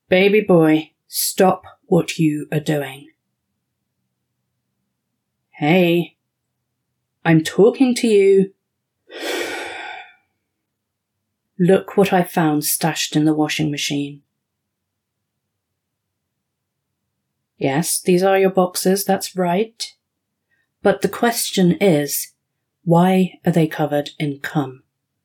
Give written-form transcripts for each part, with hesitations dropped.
Baby boy, stop what you are doing. Hey, I'm talking to you. Look what I found stashed in the washing machine. Yes, these are your boxes, that's right. But the question is, why are they covered in cum?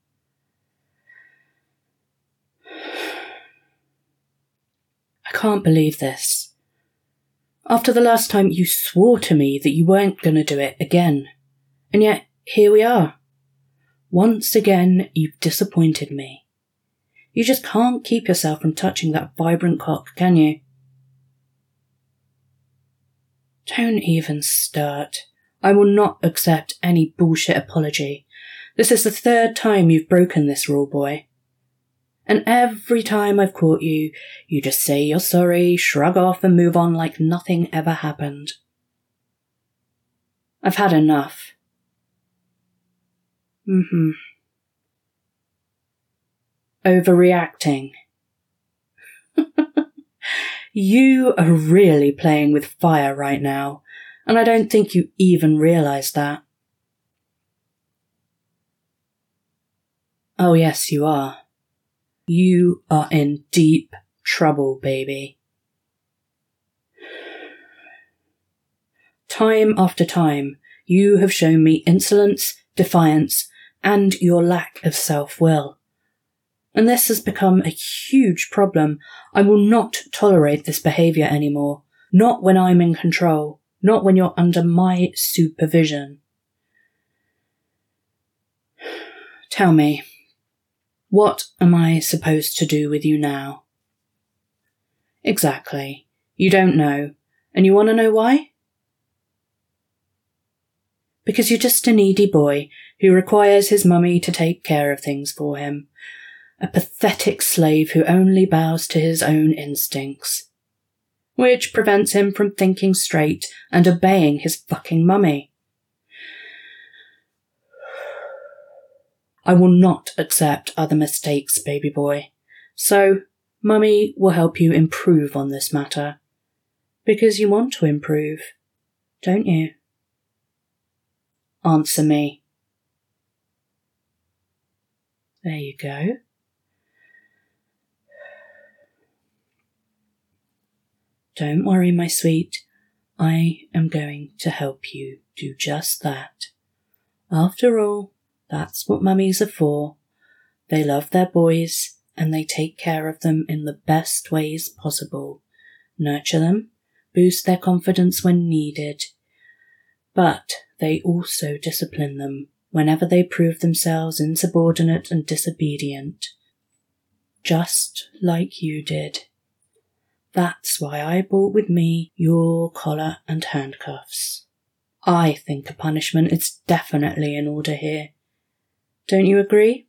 I can't believe this. After the last time you swore to me that you weren't going to do it again. And yet, here we are. Once again, you've disappointed me. You just can't keep yourself from touching that vibrant cock, can you? Don't even start. I will not accept any bullshit apology. This is the third time you've broken this rule, boy. And every time I've caught you, you just say you're sorry, shrug off and move on like nothing ever happened. I've had enough. Overreacting. You are really playing with fire right now, and I don't think you even realise that. Oh yes, you are. You are in deep trouble, baby. Time after time, you have shown me insolence, defiance, and your lack of self-will. And this has become a huge problem. I will not tolerate this behaviour anymore. Not when I'm in control. Not when you're under my supervision. Tell me, what am I supposed to do with you now? Exactly. You don't know. And you want to know why? Because you're just a needy boy who requires his mummy to take care of things for him. A pathetic slave who only bows to his own instincts. Which prevents him from thinking straight and obeying his fucking mummy. I will not accept other mistakes, baby boy. So, mummy will help you improve on this matter. Because you want to improve, don't you? Answer me. There you go. Don't worry, my sweet. I am going to help you do just that. After all, that's what mummies are for. They love their boys and they take care of them in the best ways possible. Nurture them, boost their confidence when needed. But they also discipline them whenever they prove themselves insubordinate and disobedient. Just like you did. That's why I brought with me your collar and handcuffs. I think a punishment is definitely in order here. Don't you agree?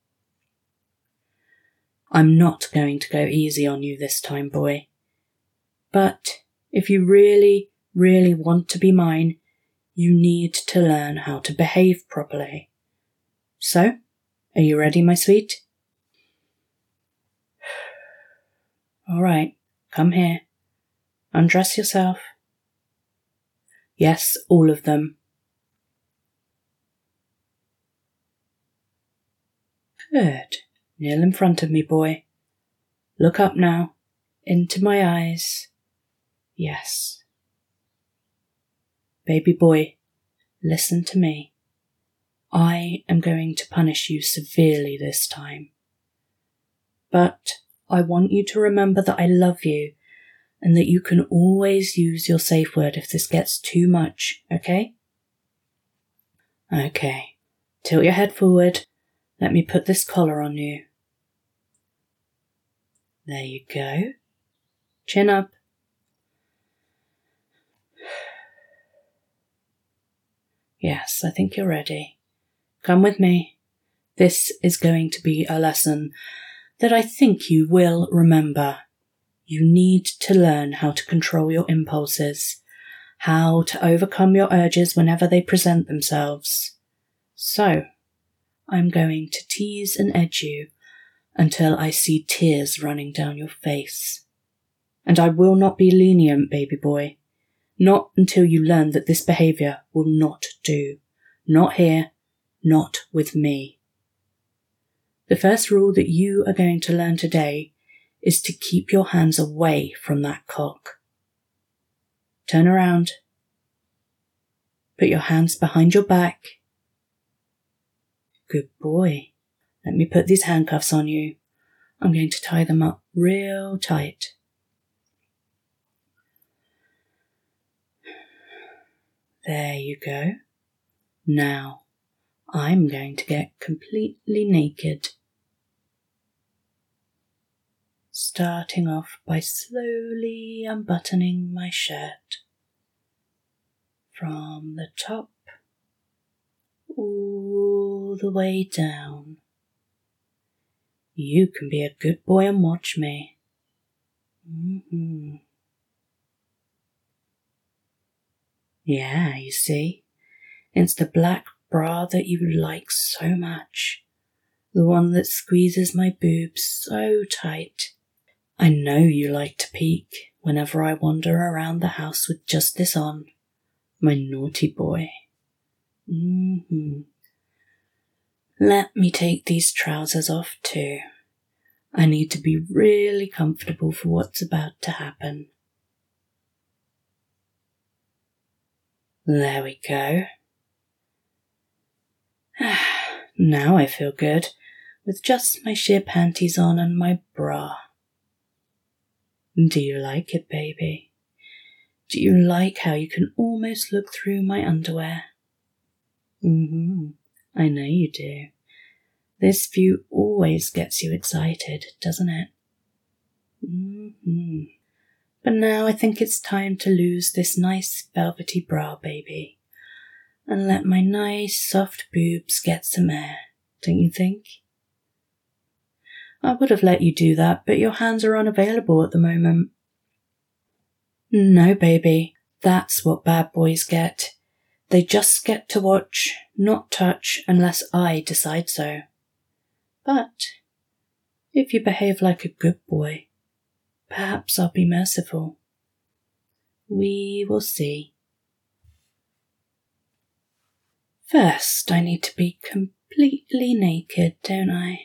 I'm not going to go easy on you this time, boy. But if you really, really want to be mine, you need to learn how to behave properly. So, are you ready, my sweet? All right. Come here. Undress yourself. Yes, all of them. Good. Kneel in front of me, boy. Look up now. Into my eyes. Yes. Baby boy, listen to me. I am going to punish you severely this time. But I want you to remember that I love you and that you can always use your safe word if this gets too much, okay? Okay. Tilt your head forward. Let me put this collar on you. There you go. Chin up. Yes, I think you're ready. Come with me. This is going to be a lesson that I think you will remember. You need to learn how to control your impulses, how to overcome your urges whenever they present themselves. So, I'm going to tease and edge you until I see tears running down your face. And I will not be lenient, baby boy. Not until you learn that this behaviour will not do. Not here, not with me. The first rule that you are going to learn today is to keep your hands away from that cock. Turn around. Put your hands behind your back. Good boy. Let me put these handcuffs on you. I'm going to tie them up real tight. There you go. Now, I'm going to get completely naked. Starting off by slowly unbuttoning my shirt. From the top all the way down. You can be a good boy and watch me. Yeah, you see, it's the black bra that you like so much. The one that squeezes my boobs so tight. I know you like to peek whenever I wander around the house with just this on. My naughty boy. Let me take these trousers off too. I need to be really comfortable for what's about to happen. There we go. Now I feel good, with just my sheer panties on and my bra. Do you like it, baby? Do you like how you can almost look through my underwear? I know you do. This view always gets you excited, doesn't it? But now I think it's time to lose this nice velvety bra, baby, and let my nice soft boobs get some air, don't you think? I would have let you do that, but your hands are unavailable at the moment. No, baby, that's what bad boys get. They just get to watch, not touch, unless I decide so. But if you behave like a good boy, perhaps I'll be merciful. We will see. First, I need to be completely naked, don't I?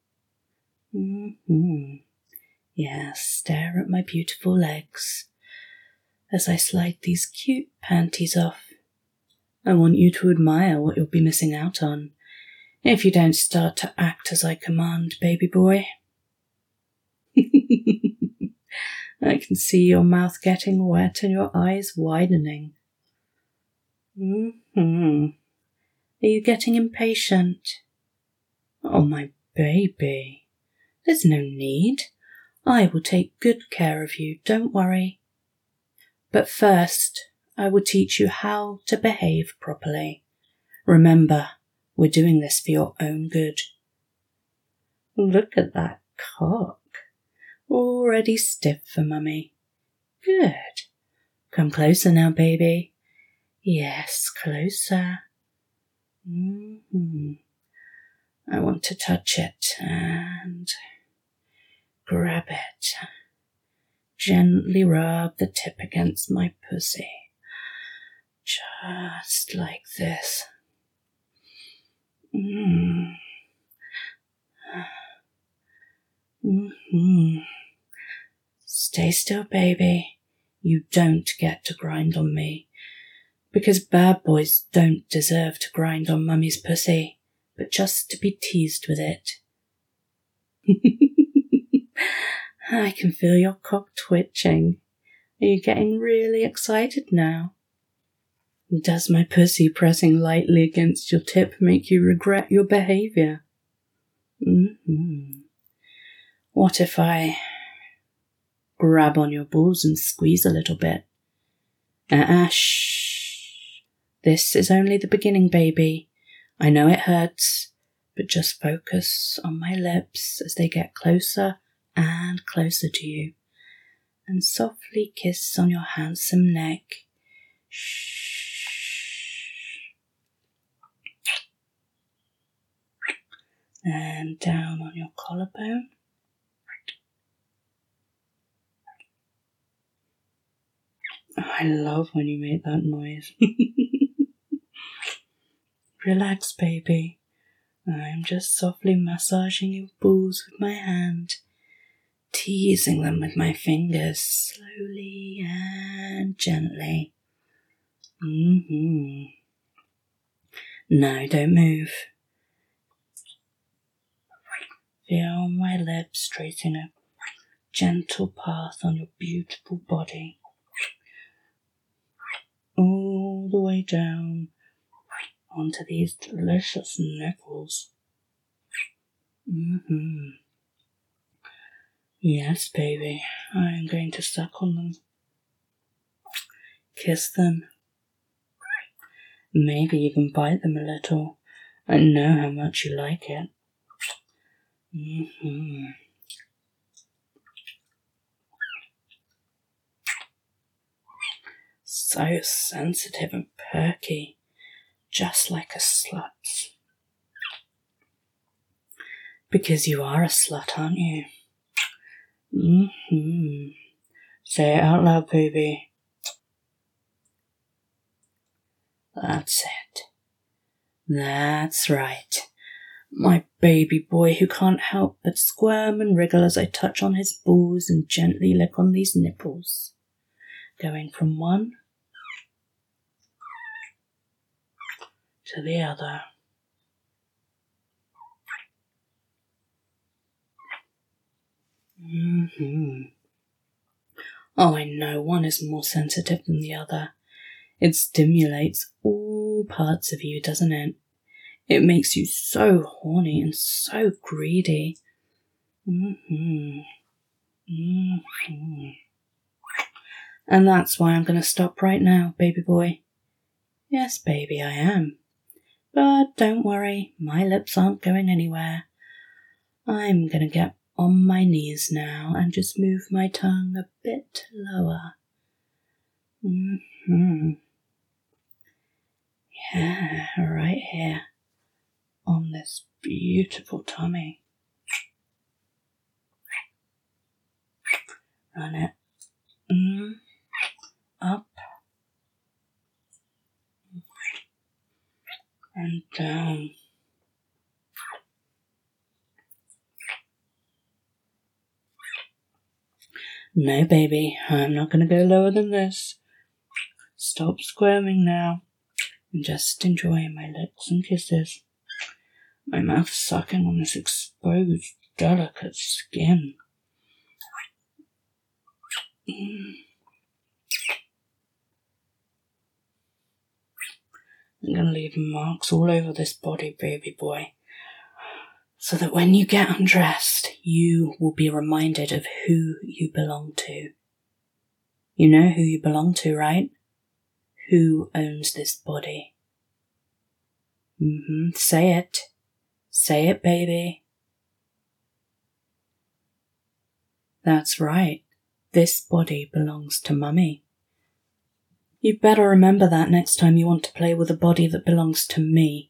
Yes, stare at my beautiful legs as I slide these cute panties off. I want you to admire what you'll be missing out on if you don't start to act as I command, baby boy. I can see your mouth getting wet and your eyes widening. Are you getting impatient? Oh, my baby. There's no need. I will take good care of you, don't worry. But first, I will teach you how to behave properly. Remember, we're doing this for your own good. Look at that cock. Already stiff for Mummy. Good. Come closer now, baby. Yes, closer. I want to touch it and grab it. Gently rub the tip against my pussy. Just like this. Stay still, baby. You don't get to grind on me. Because bad boys don't deserve to grind on Mummy's pussy, but just to be teased with it. I can feel your cock twitching. Are you getting really excited now? Does my pussy pressing lightly against your tip make you regret your behaviour? What if I grab on your balls and squeeze a little bit? Shh. This is only the beginning, baby. I know it hurts, but just focus on my lips as they get closer and closer to you, and softly kiss on your handsome neck. Shh. And down on your collarbone. I love when you make that noise. Relax, baby. I'm just softly massaging your balls with my hand, teasing them with my fingers slowly and gently. No, don't move. Feel my lips tracing a gentle path on your beautiful body, all the way down onto these delicious nipples. Yes, baby, I'm going to suck on them, kiss them, maybe even bite them a little. I know how much you like it. So sensitive and perky, just like a slut. Because you are a slut, aren't you? Say it out loud, baby. That's it. That's right. My baby boy who can't help but squirm and wriggle as I touch on his balls and gently lick on these nipples. Going from one to the other. Oh, I know, one is more sensitive than the other. It stimulates all parts of you, doesn't it? It makes you so horny and so greedy. And that's why I'm going to stop right now, baby boy. Yes, baby, I am. But don't worry, my lips aren't going anywhere. I'm going to get on my knees now and just move my tongue a bit lower. Yeah, right here on this beautiful tummy. Run it up and down. No, baby, I'm not going to go lower than this. Stop squirming now and just enjoy my lips and kisses. My mouth sucking on this exposed, delicate skin. I'm going to leave marks all over this body, baby boy, so that when you get undressed, you will be reminded of who you belong to. You know who you belong to, right? Who owns this body? Say it. Say it, baby. That's right. This body belongs to Mummy. You better remember that next time you want to play with a body that belongs to me.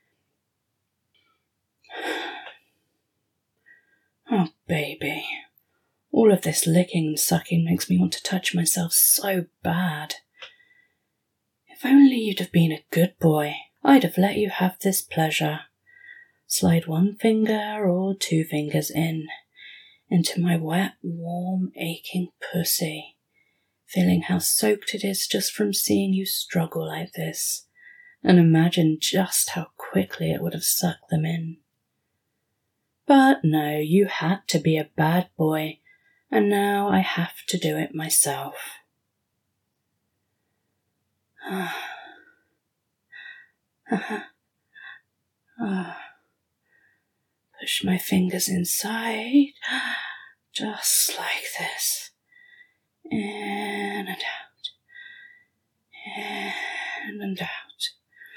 Oh, baby. All of this licking and sucking makes me want to touch myself so bad. If only you'd have been a good boy, I'd have let you have this pleasure. Slide one finger or two fingers into my wet, warm, aching pussy, feeling how soaked it is just from seeing you struggle like this, and imagine just how quickly it would have sucked them in. But no, you had to be a bad boy, and now I have to do it myself. Push my fingers inside, just like this. In and out. In and out.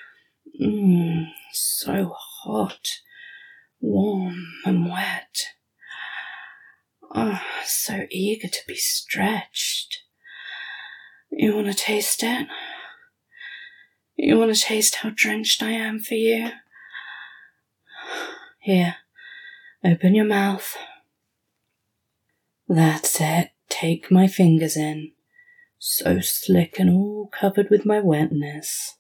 So hot, warm and wet. Oh, so eager to be stretched. You want to taste it? You want to taste how drenched I am for you? Here, open your mouth. That's it. Take my fingers in. So slick and all covered with my wetness.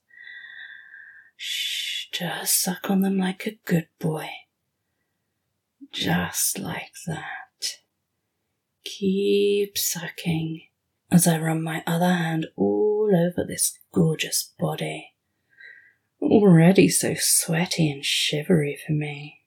Shh, just suck on them like a good boy. Just like that. Keep sucking as I run my other hand all over this gorgeous body. Already so sweaty and shivery for me.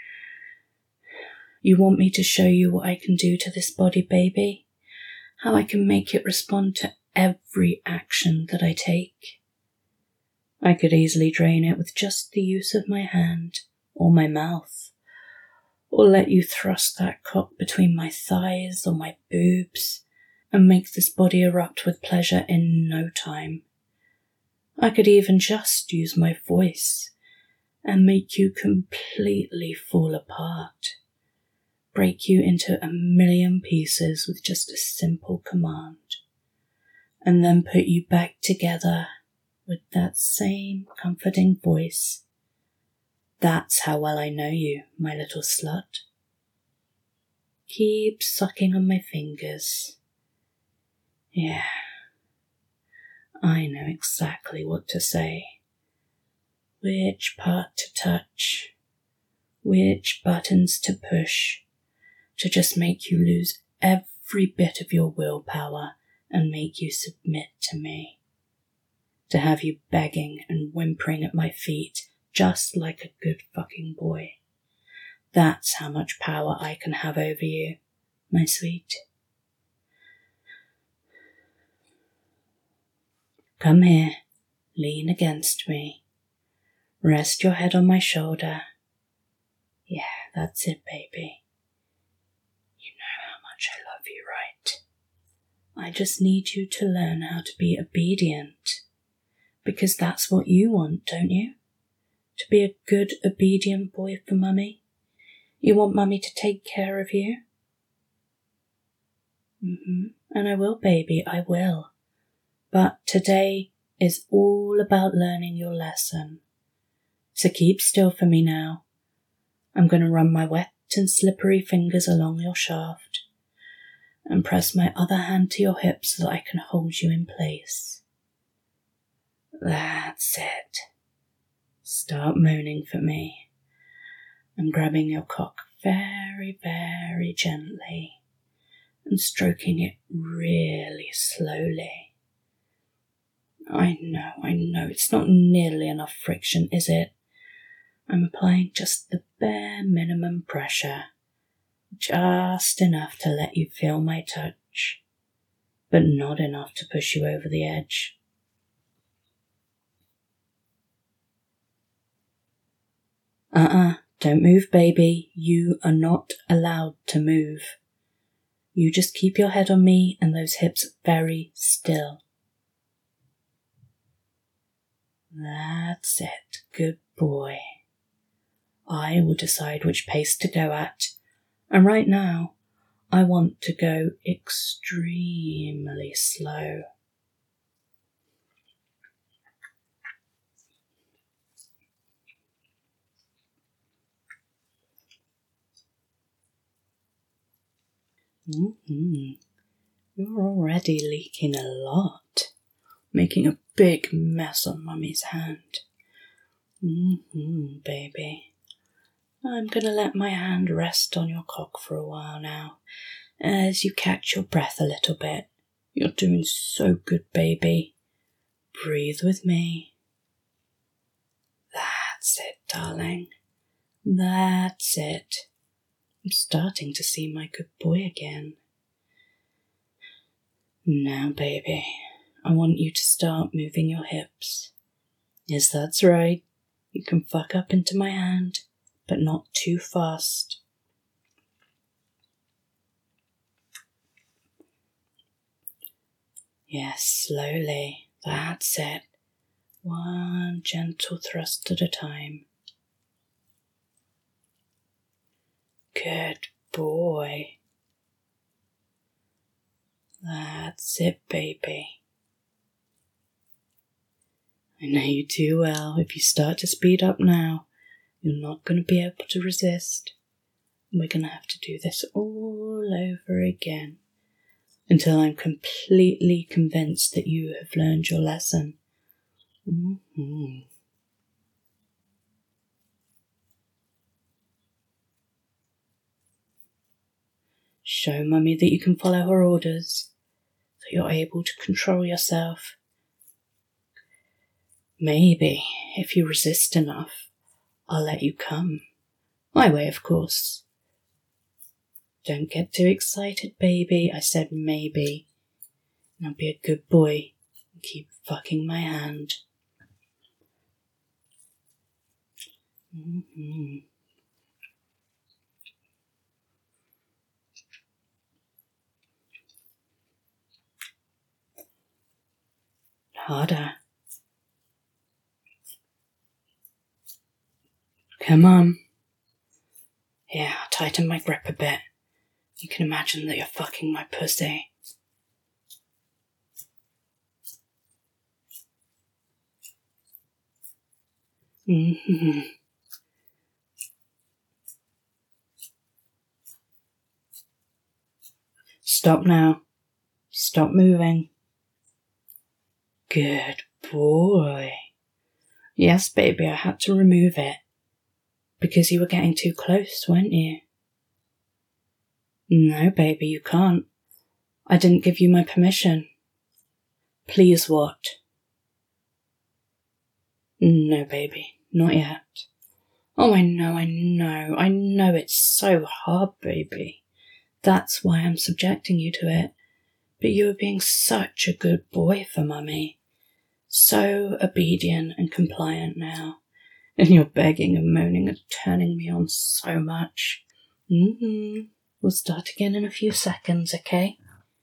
You want me to show you what I can do to this body, baby? How I can make it respond to every action that I take? I could easily drain it with just the use of my hand or my mouth, or let you thrust that cock between my thighs or my boobs and make this body erupt with pleasure in no time. I could even just use my voice and make you completely fall apart, break you into a million pieces with just a simple command, and then put you back together with that same comforting voice. That's how well I know you, my little slut. Keep sucking on my fingers. Yeah, I know exactly what to say, which part to touch, which buttons to push, to just make you lose every bit of your willpower and make you submit to me. To have you begging and whimpering at my feet just like a good fucking boy. That's how much power I can have over you, my sweet. Come here, lean against me. Rest your head on my shoulder. Yeah, that's it, baby. You know how much I love you, right? I just need you to learn how to be obedient, because that's what you want, don't you? To be a good, obedient boy for Mummy. You want Mummy to take care of you? And I will, baby, I will. But today is all about learning your lesson. So keep still for me now. I'm going to run my wet and slippery fingers along your shaft and press my other hand to your hip so that I can hold you in place. That's it. Start moaning for me. I'm grabbing your cock very, very gently and stroking it really slowly. I know, it's not nearly enough friction, is it? I'm applying just the bare minimum pressure, just enough to let you feel my touch, but not enough to push you over the edge. Don't move, baby. You are not allowed to move. You just keep your head on me and those hips very still. That's it, good boy. I will decide which pace to go at, and right now, I want to go extremely slow. You're already leaking a lot, making a big mess on Mummy's hand. Baby. I'm going to let my hand rest on your cock for a while now, as you catch your breath a little bit. You're doing so good, baby. Breathe with me. That's it, darling. That's it. I'm starting to see my good boy again. Now, baby, I want you to start moving your hips. Yes, that's right. You can fuck up into my hand, but not too fast. Yes, slowly. That's it. One gentle thrust at a time. Good boy. That's it, baby. I know you too well. If you start to speed up now, you're not going to be able to resist. We're going to have to do this all over again. until I'm completely convinced that you have learned your lesson. Mm-hmm. Show Mummy that you can follow her orders, that you're able to control yourself. Maybe, if you resist enough, I'll let you come. My way, of course. Don't get too excited, baby. I said maybe. Now be a good boy and keep fucking my hand. Mm-hmm. Harder. Come on. Yeah, I'll tighten my grip a bit. You can imagine that you're fucking my pussy. Mm-hmm. Stop now. Stop moving. Good boy. Yes, baby, I had to remove it. Because you were getting too close, weren't you? No, baby, you can't. I didn't give you my permission. Please what? No, baby, not yet. Oh, I know it's so hard, baby. That's why I'm subjecting you to it. But you are being such a good boy for Mummy. So obedient and compliant now. And you're begging and moaning and turning me on so much. Mm-hmm. We'll start again in a few seconds, okay?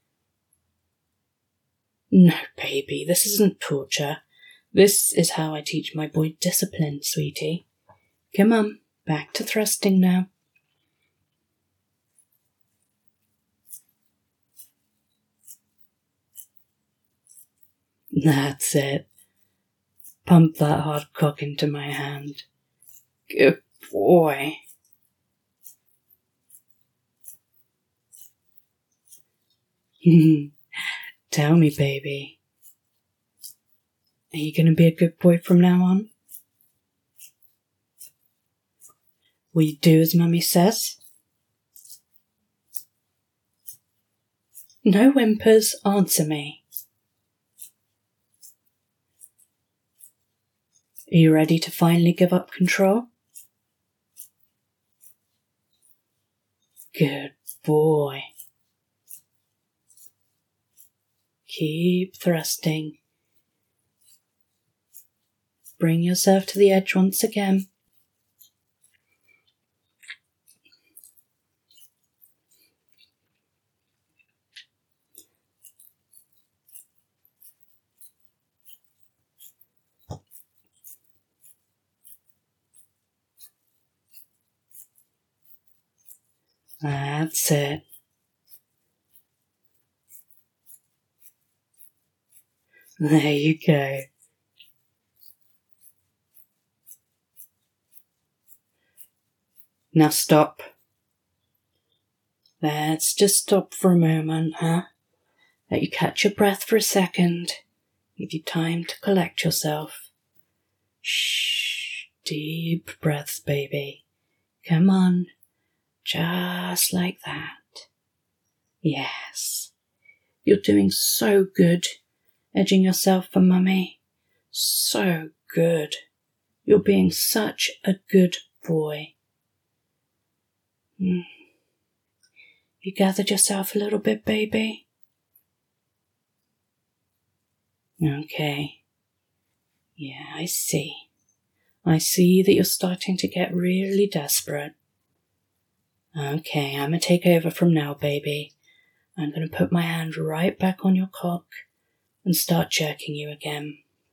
No, baby, this isn't torture. This is how I teach my boy discipline, sweetie. Come on, back to thrusting now. That's it. Pump that hard cock into my hand. Good boy. Tell me, baby. Are you going to be a good boy from now on? Will you do as Mummy says? No whimpers, answer me. Are you ready to finally give up control? Good boy. Keep thrusting. Bring yourself to the edge once again. That's it. There you go. Now stop. Let's just stop for a moment, huh? Let you catch your breath for a second. Give you time to collect yourself. Shh. Deep breaths, baby. Come on. Just like that. Yes. You're doing so good. Edging yourself for Mummy. So good. You're being such a good boy. You gathered yourself a little bit, baby? Okay. Yeah, I see. I see that you're starting to get really desperate. Okay, I'm going to take over from now, baby. I'm going to put my hand right back on your cock and start jerking you again.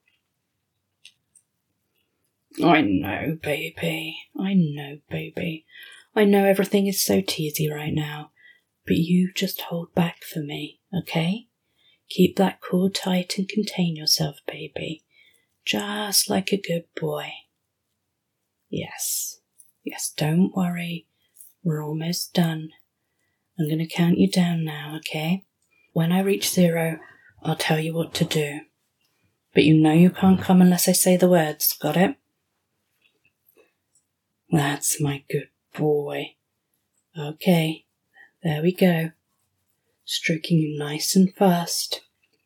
I know, baby. I know everything is so teasy right now, but you just hold back for me, okay? Keep that core tight and contain yourself, baby. Just like a good boy. Yes, don't worry. We're almost done. I'm going to count you down now, okay? when I reach 0, I'll tell you what to do. But you know you can't come unless I say the words, got it? That's my good boy. Okay, there we go. Stroking you nice and fast.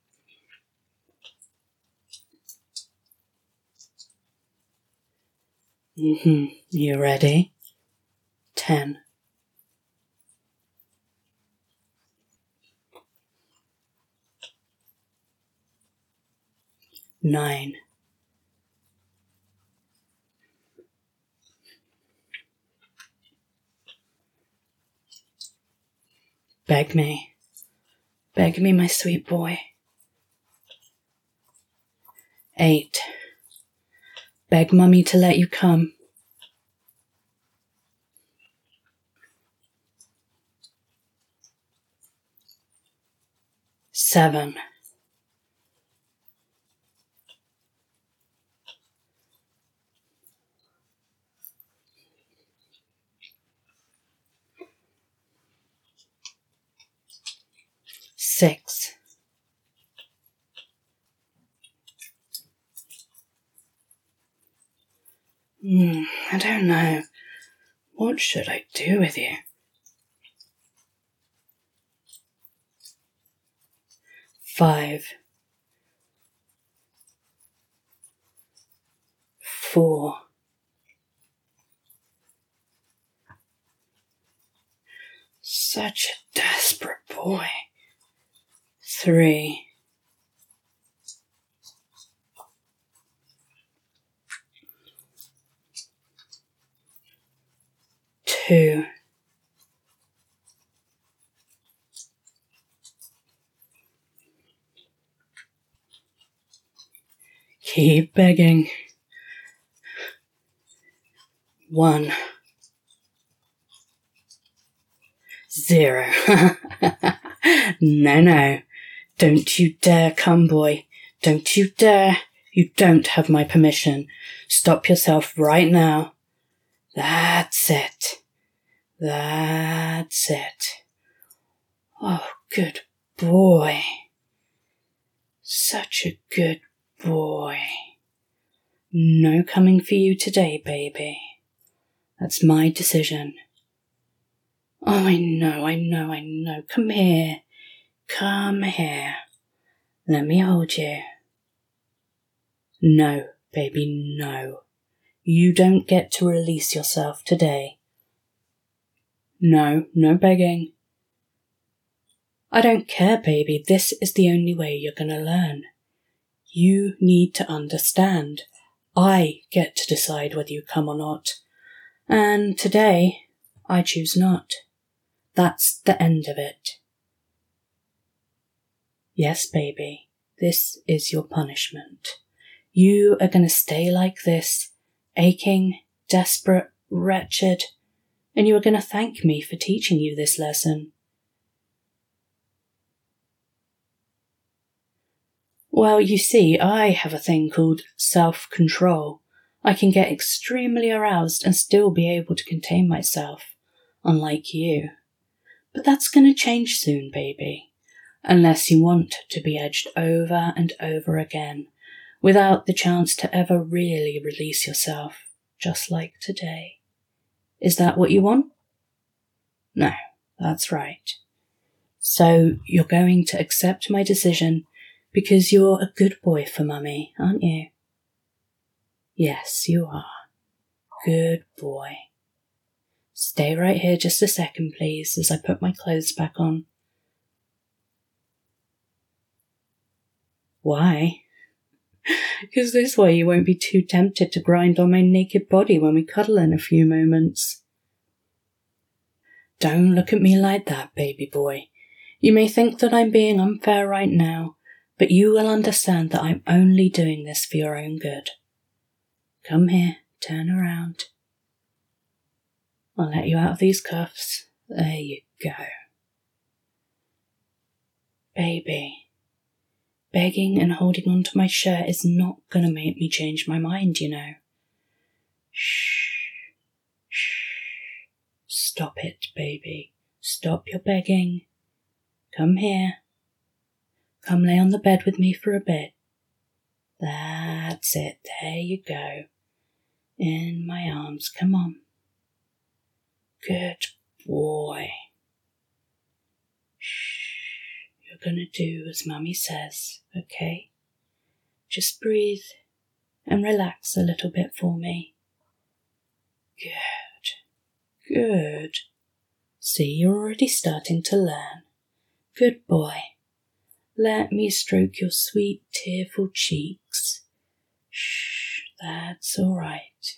You ready? 10. 9. 'Beg me. Beg me, my sweet boy. 8. Beg Mummy to let you come. 7. 6. I don't know. What should I do with you? 5. 4. Such a desperate boy. 3. 2. 'Keep begging. 1. 0. No. Don't you dare come, boy. Don't you dare. You don't have my permission. Stop yourself right now. That's it. That's it. Oh, good boy. Such a good boy. No coming for you today, baby. That's my decision. Oh, I know. Come here. Let me hold you. No, baby, no. You don't get to release yourself today. No begging. I don't care, baby. This is the only way you're gonna learn. You need to understand. I get to decide whether you come or not. And today, I choose not. That's the end of it. Yes, baby, this is your punishment. You are going to stay like this, aching, desperate, wretched, and you are going to thank me for teaching you this lesson. Well, you see, I have a thing called self-control. I can get extremely aroused and still be able to contain myself, unlike you. But that's going to change soon, baby, unless you want to be edged over and over again, without the chance to ever really release yourself, just like today. Is that what you want? No, that's right. So you're going to accept my decision because you're a good boy for Mummy, aren't you? Yes, you are. Good boy. Stay right here just a second, please, as I put my clothes back on. Why? Because this way you won't be too tempted to grind on my naked body when we cuddle in a few moments. Don't look at me like that, baby boy. You may think that I'm being unfair right now, but you will understand that I'm only doing this for your own good. Come here, turn around. I'll let you out of these cuffs. There you go. Baby, begging and holding onto my shirt is not going to make me change my mind, you know. Shh. Stop it, baby. Stop your begging. Come here. come lay on the bed with me for a bit. That's it, there you go. In my arms, come on. Good boy. Shh, you're gonna do as Mummy says, okay? Just breathe and relax a little bit for me. Good, good. See, you're already starting to learn. Good boy. Let me stroke your sweet, tearful cheeks. Shh, that's all right.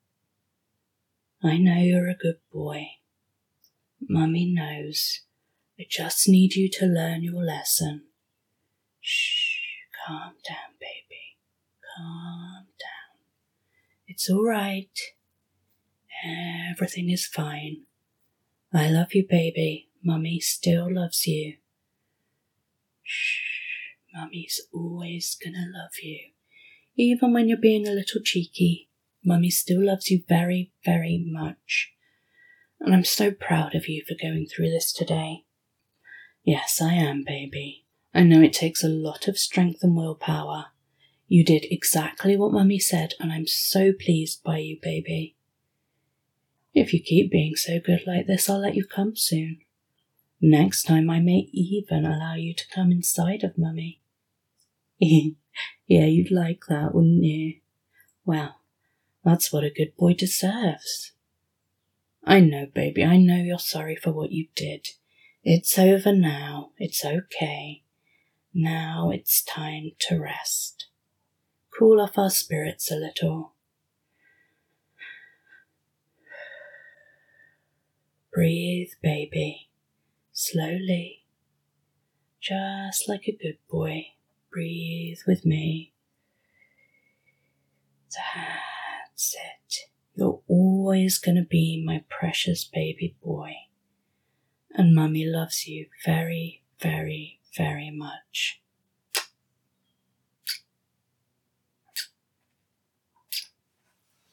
I know you're a good boy. Mummy knows. I just need you to learn your lesson. Shh, calm down, baby. Calm down. It's all right. Everything is fine. I love you, baby. Mummy still loves you. Shh, Mummy's always gonna love you. Even when you're being a little cheeky, Mummy still loves you very, very much. And I'm so proud of you for going through this today. Yes, I am, baby. I know it takes a lot of strength and willpower. You did exactly what Mummy said, and I'm so pleased by you, baby. If you keep being so good like this, I'll let you come soon. Next time I may even allow you to come inside of Mummy. Yeah, you'd like that, wouldn't you? Well, that's what a good boy deserves. I know, baby, I know you're sorry for what you did. It's over now. It's okay. Now it's time to rest. Cool off our spirits a little. Breathe, baby. Slowly. Just like a good boy. Breathe with me. That's it. You're always going to be my precious baby boy. And Mummy loves you very, very, very much.